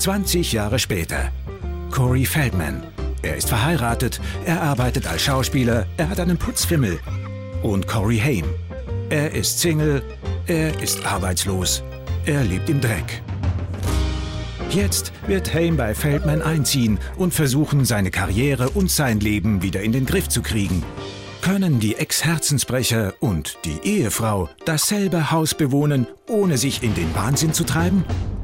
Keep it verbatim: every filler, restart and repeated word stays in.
zwanzig Jahre später. Corey Feldman. Er ist verheiratet, er arbeitet als Schauspieler, er hat einen Putzfimmel. Und Corey Haim. Er ist Single, er ist arbeitslos, er lebt im Dreck. Jetzt wird Haim bei Feldman einziehen und versuchen, seine Karriere und sein Leben wieder in den Griff zu kriegen. Können die Ex-Herzensbrecher und die Ehefrau dasselbe Haus bewohnen, ohne sich in den Wahnsinn zu treiben?